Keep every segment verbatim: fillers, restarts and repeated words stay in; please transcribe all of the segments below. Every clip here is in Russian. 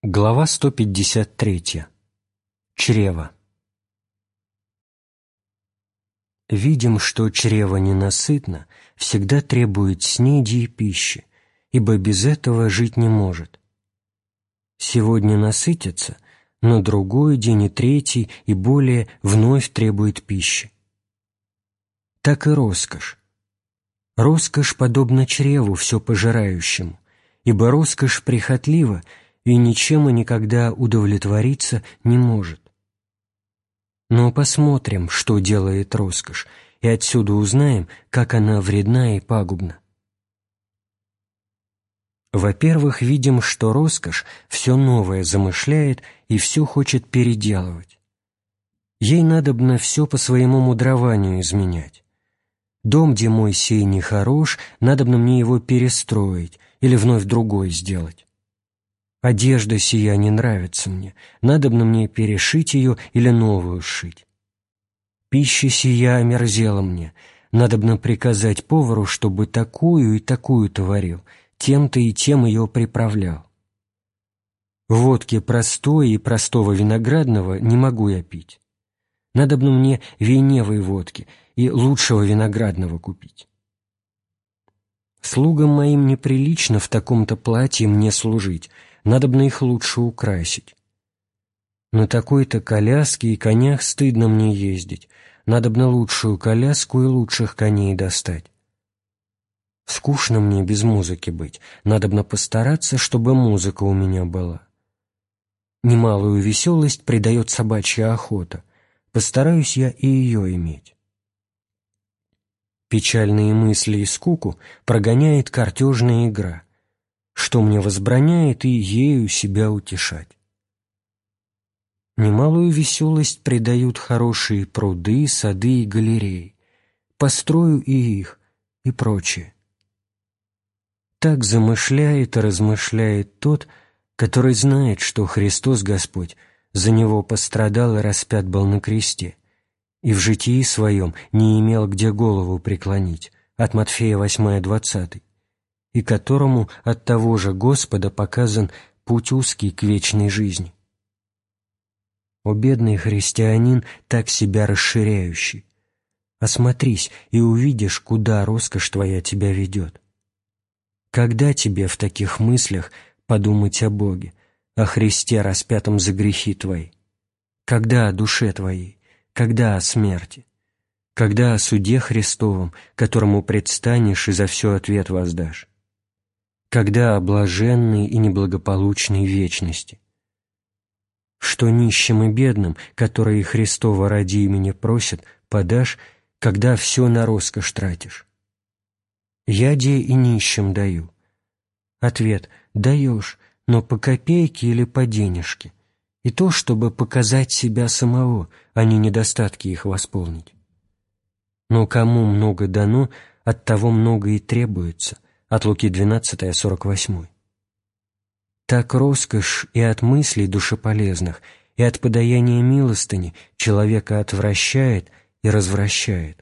Глава сто пятьдесят три. Чрево. Видим, что чрево ненасытно, всегда требует снеди и пищи, ибо без этого жить не может. Сегодня насытится, но другой день и третий и более вновь требует пищи. Так и роскошь. Роскошь подобна чреву все пожирающему, ибо роскошь прихотлива и ничем и никогда удовлетвориться не может. Но посмотрим, что делает роскошь, и отсюда узнаем, как она вредна и пагубна. Во-первых, видим, что роскошь все новое замышляет и все хочет переделывать. Ей надобно все по своему мудрованию изменять. Дом, где мой сей нехорош, надобно мне его перестроить или вновь другой сделать. Одежда сия не нравится мне, надобно мне перешить ее или новую сшить. Пища сия омерзела мне, надобно приказать повару, чтобы такую и такую-то варил, тем-то и тем ее приправлял. Водки простой и простого виноградного не могу я пить. Надобно мне вейневой водки и лучшего виноградного купить. Слугам моим неприлично в таком-то платье мне служить, надобно их лучше украсить. На такой-то коляске и конях стыдно мне ездить, надобно лучшую коляску и лучших коней достать. Скучно мне без музыки быть, надобно постараться, чтобы музыка у меня была. Немалую веселость придает собачья охота, постараюсь я и ее иметь. Печальные мысли и скуку прогоняет картежная игра, что мне возбраняет и ею себя утешать. Немалую веселость придают хорошие пруды, сады и галереи, построю и их, и прочее. Так замышляет и размышляет тот, который знает, что Христос Господь за него пострадал и распят был на кресте, и в житии своем не имел где голову преклонить, от Матфея восьмая двадцатый, и которому от того же Господа показан путь узкий к вечной жизни. О бедный христианин, так себя расширяющий! Осмотрись и увидишь, куда роскошь твоя тебя ведет. Когда тебе в таких мыслях подумать о Боге, о Христе, распятом за грехи твои? Когда о душе твоей? Когда о смерти? Когда о суде Христовом, которому предстанешь и за все ответ воздашь? Когда о блаженной и неблагополучной вечности? Что нищим и бедным, которые Христова ради имени просят, подашь, когда все на роскошь тратишь? Я де и нищим даю. Ответ: даешь, но по копейке или по денежке, и то, чтобы показать себя самого, а не недостатки их восполнить. Но кому много дано, от того много и требуется. От Луки двенадцатая, сорок восьмой. Так роскошь и от мыслей душеполезных, и от подаяния милостыни человека отвращает и развращает.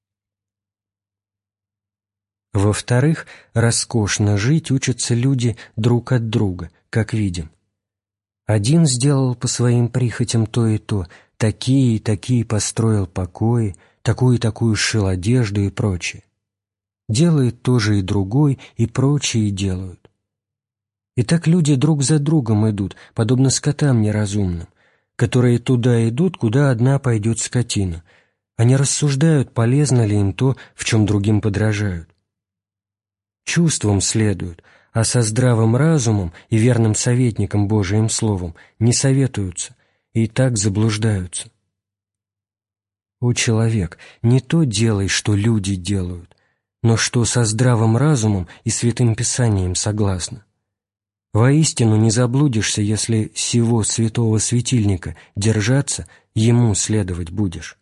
Во-вторых, роскошно жить учатся люди друг от друга, как видим. Один сделал по своим прихотям то и то, такие и такие построил покои, такую и такую сшил одежду и прочее. Делает тоже и другой, и прочие делают. И так люди друг за другом идут, подобно скотам неразумным, которые туда идут, куда одна пойдет скотина. Они рассуждают, полезно ли им то, в чем другим подражают. Чувством следуют, а со здравым разумом и верным советником Божиим Словом не советуются, и так заблуждаются. О, человек, не то делай, что люди делают, но что со здравым разумом и святым Писанием согласно. Воистину не заблудишься, если сего святого светильника держаться, ему следовать будешь.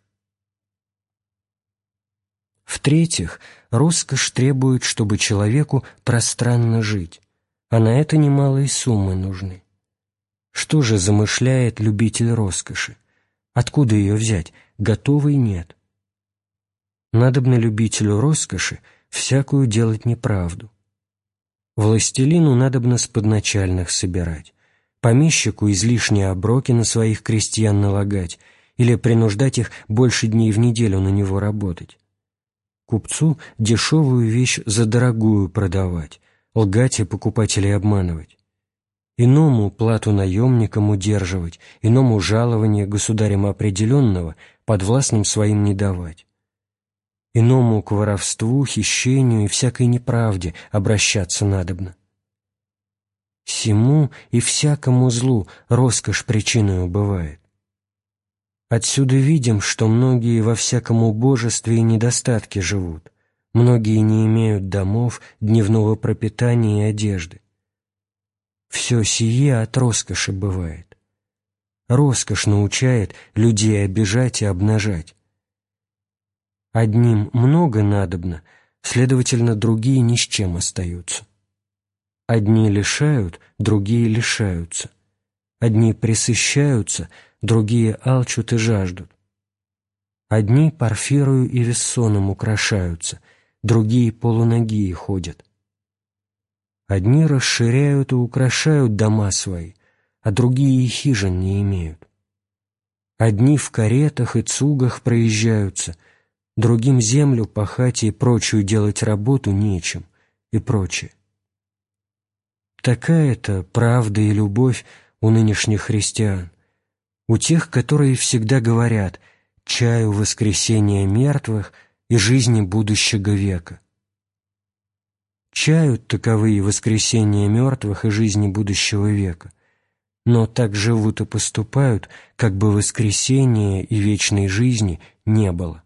В-третьих, роскошь требует, чтобы человеку пространно жить, а на это немалые суммы нужны. Что же замышляет любитель роскоши? Откуда ее взять? Готовой нет. Надобно любителю роскоши всякую делать неправду. Властелину надобно с подначальных собирать, помещику излишние оброки на своих крестьян налагать или принуждать их больше дней в неделю на него работать, купцу дешевую вещь за дорогую продавать, лгать и покупателей обманывать, иному плату наемникам удерживать, иному жалование государем определенного подвластным своим не давать, иному к воровству, хищению и всякой неправде обращаться надобно. Сему и всякому злу роскошь причиною бывает. Отсюда видим, что многие во всяком убожестве и недостатке живут, многие не имеют домов, дневного пропитания и одежды. Все сие от роскоши бывает. Роскошь научает людей обижать и обнажать. Одним много надобно, следовательно, другие ни с чем остаются. Одни лишают, другие лишаются. Одни пресыщаются, другие алчут и жаждут. Одни парфирою и вессоном украшаются, другие полунагие ходят. Одни расширяют и украшают дома свои, а другие и хижин не имеют. Одни в каретах и цугах проезжаются, другим землю пахать и прочую делать работу нечем, и прочее. Такая-то правда и любовь у нынешних христиан, у тех, которые всегда говорят «чаю воскресения мертвых и жизни будущего века». Чают таковые воскресения мертвых и жизни будущего века, но так живут и поступают, как бы воскресения и вечной жизни не было.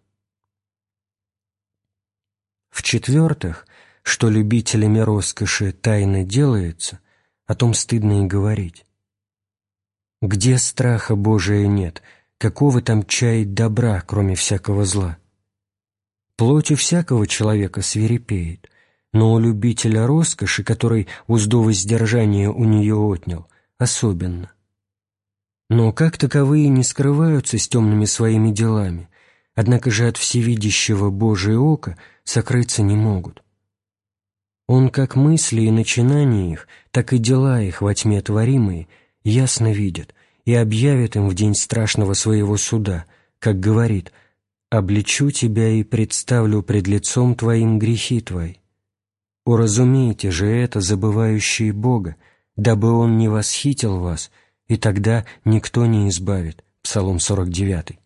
В-четвертых, что любителями роскоши тайно делается, о том стыдно и говорить. Где страха Божия нет, какого там чаять добра, кроме всякого зла? Плоть у всякого человека свирепеет, но у любителя роскоши, который узду воздержания у нее отнял, особенно. Но как таковые не скрываются с темными своими делами, однако же от всевидящего Божия ока сокрыться не могут. Он как мысли и начинания их, так и дела их во тьме творимые ясно видит и объявит им в день страшного своего суда, как говорит: «Обличу тебя и представлю пред лицом твоим грехи твои». Уразумейте же это, забывающие Бога, дабы Он не восхитил вас, и тогда никто не избавит. Псалом сорок девятый.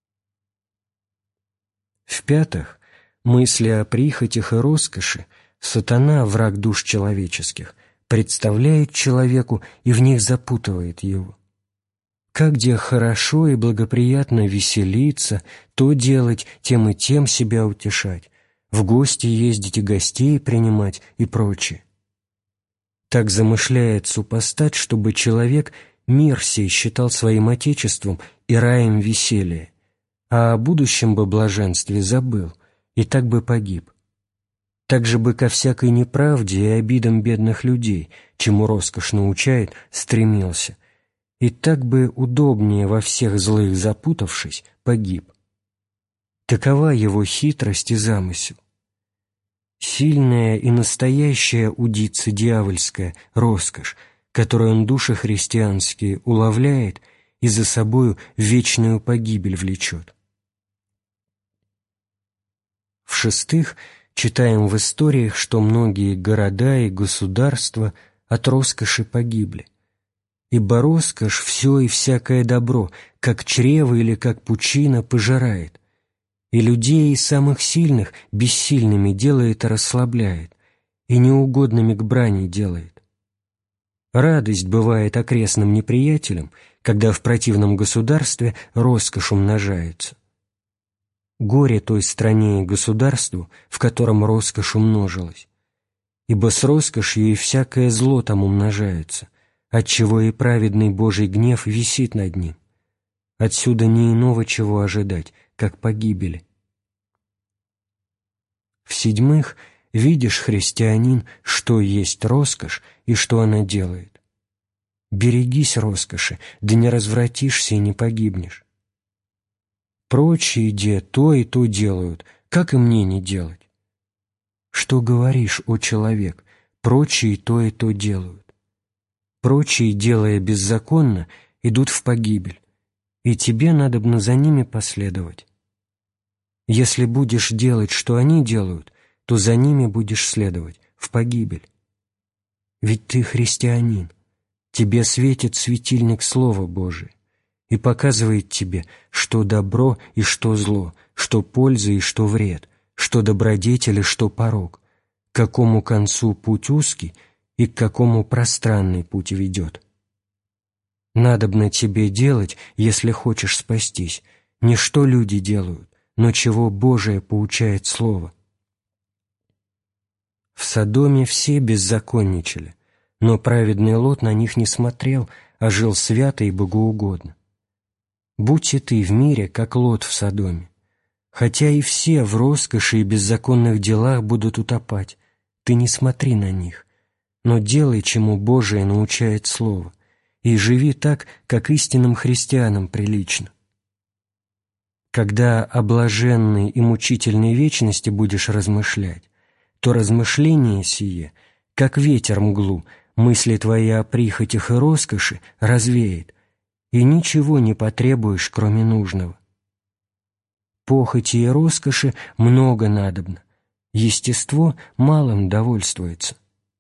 В-пятых, мысли о прихотях и роскоши сатана, враг душ человеческих, представляет человеку и в них запутывает его. Как где хорошо и благоприятно веселиться, то делать, тем и тем себя утешать, в гости ездить и гостей принимать и прочее. Так замышляет супостат, чтобы человек мир сей считал своим отечеством и раем веселья, а о будущем бы блаженстве забыл, и так бы погиб. Так же бы ко всякой неправде и обидам бедных людей, чему роскошь научает, стремился, и так бы удобнее во всех злых запутавшись, погиб. Такова его хитрость и замысел. Сильная и настоящая удица дьявольская роскошь, которую он души христианские уловляет и за собою вечную погибель влечет. В-шестых, читаем в историях, что многие города и государства от роскоши погибли. Ибо роскошь все и всякое добро, как чрево или как пучина, пожирает, и людей самых сильных бессильными делает и расслабляет, и неугодными к брани делает. Радость бывает окрестным неприятелям, когда в противном государстве роскошь умножается. Горе той стране и государству, в котором роскошь умножилась, ибо с роскошью и всякое зло там умножается, отчего и праведный Божий гнев висит над ним. Отсюда не иного чего ожидать, как погибели. В-седьмых, видишь, христианин, что есть роскошь и что она делает. Берегись роскоши, да не развратишься и не погибнешь. Прочие де то и то делают, как и мне не делать? Что говоришь, о человек, прочие то и то делают. Прочие, делая беззаконно, идут в погибель, и тебе надобно за ними последовать. Если будешь делать, что они делают, то за ними будешь следовать в погибель. Ведь ты христианин, тебе светит светильник Слова Божия и показывает тебе, что добро и что зло, что польза и что вред, что добродетель и что порок, к какому концу путь узкий и к какому пространный путь ведет. Надобно тебе делать, если хочешь спастись, не что люди делают, но чего Божие поучает Слово. В Содоме все беззаконничали, но праведный Лот на них не смотрел, а жил свято и богоугодно. Будь и ты в мире, как Лот в Содоме, хотя и все в роскоши и беззаконных делах будут утопать, ты не смотри на них, но делай, чему Божие научает Слово, и живи так, как истинным христианам прилично. Когда о блаженной и мучительной вечности будешь размышлять, то размышление сие, как ветер мглу, мысли твои о прихотях и роскоши развеет, и ничего не потребуешь, кроме нужного. Похоти и роскоши много надобно, естество малым довольствуется.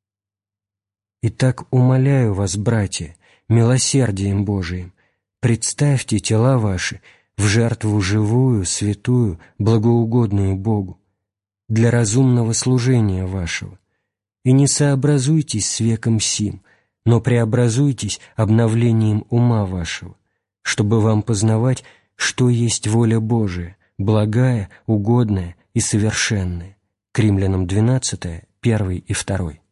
Итак, умоляю вас, братья, милосердием Божиим, представьте тела ваши в жертву живую, святую, благоугодную Богу, для разумного служения вашего, и не сообразуйтесь с веком сим, но преобразуйтесь обновлением ума вашего, чтобы вам познавать, что есть воля Божия, благая, угодная и совершенная. К Римлянам двенадцать, первый и второй.